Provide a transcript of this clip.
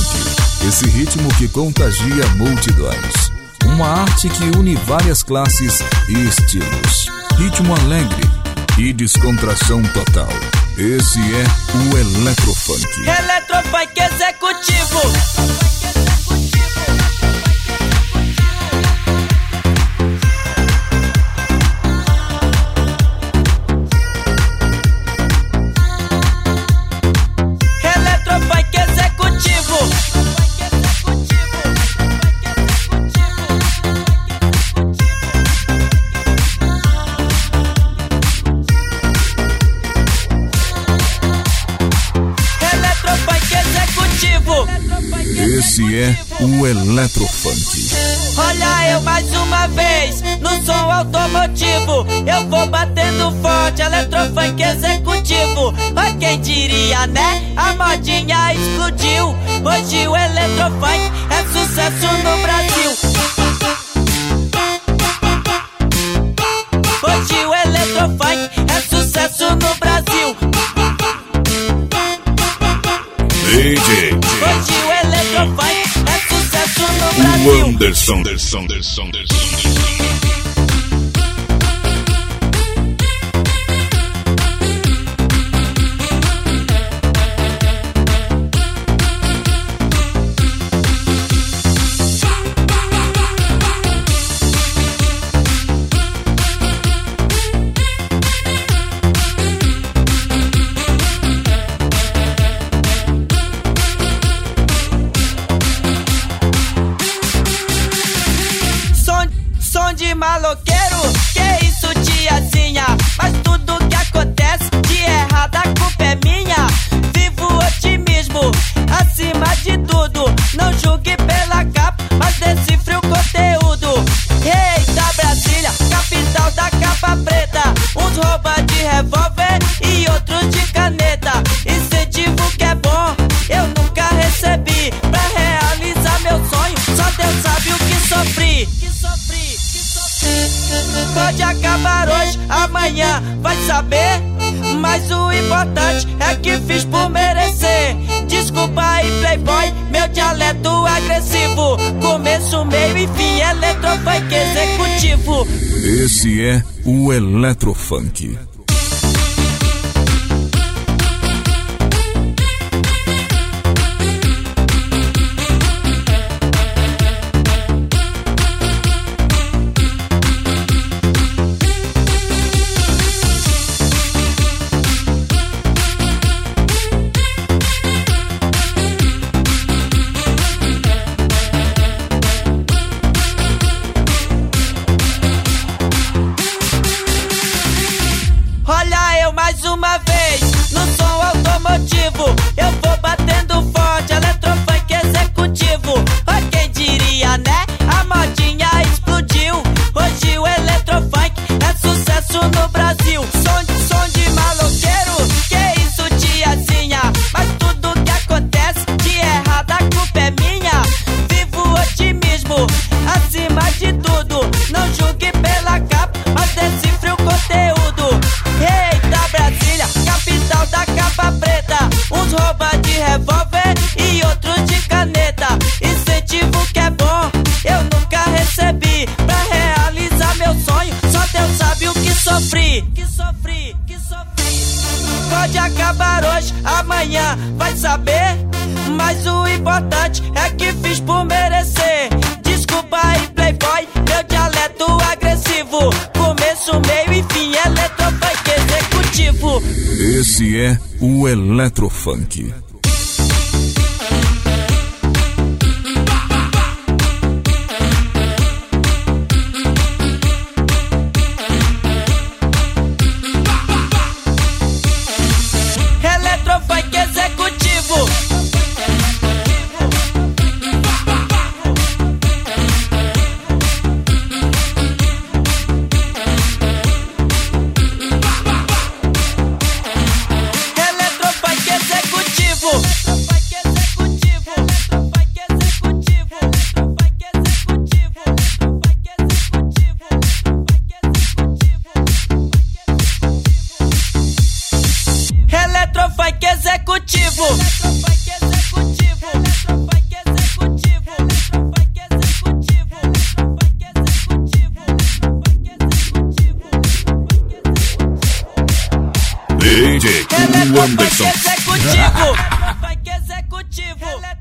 Esse ritmo que contagia multidões. Uma arte que une várias classes e estilos. Ritmo alegre e descontração total. Esse é o Eletrofunk. Eletrofunk executivo. Esse é o Eletrofunk. Olha eu mais uma vez no som automotivo. Eu vou batendo forte, Eletrofunk executivo. Mas quem diria, né? A modinha explodiu. Hoje o Eletrofunk é sucesso no Brasil. Hoje o Eletrofunk é sucesso no Brasil. DJ. Hoje o Eletrofunk é sucesso no O Brasil. Anderson. Som de maloqueiro, que isso tiazinha? Mas tudo que acontece de errado a culpa é minha. Vivo otimismo, acima de tudo. Não julgue pela capa, mas decifre o conteúdo. Eita Brasília, capital da capa preta. Uns roubam de revólver e outros de caneta. Incentivo que é bom, eu nunca recebi. Pra realizar meu sonho, só Deus sabe o que sofri. Pode acabar hoje, amanhã vai saber. Mas o importante é que fiz por merecer. Desculpa aí playboy, meu dialeto agressivo. Começo, meio e fim, Eletrofunk executivo. Esse é o Eletrofunk. Olha eu mais uma vez no som automotivo. Eu vou batendo forte, Eletrofunk executivo. Pra quem diria, né? A modinha explodiu. Hoje o Eletrofunk é sucesso no Brasil. Som de maloqueiro, que isso tiazinha? Mas tudo que acontece de errado a culpa é minha. Vivo otimismo, acima de tudo. Não julgue pela capa, mas decifre o conteúdo. Eita Brasília, capital da capa preta. Uns roubam de revólver e outros de caneta. Incentivo que é bom, eu nunca recebi. Pra realizar meu sonho, só Deus sabe o que sofri. Pode acabar hoje, amanhã vai saber. Mas o importante é que fiz por merecer. Desculpa aí playboy, meu dialeto agressivo. Começo, meio e fim, Eletrofunk executivo. Esse é o Eletrofunk. Eletrofunk executivo. Eletrofunk executivo. DJ Cool Anderson. Eletrofunk executivo.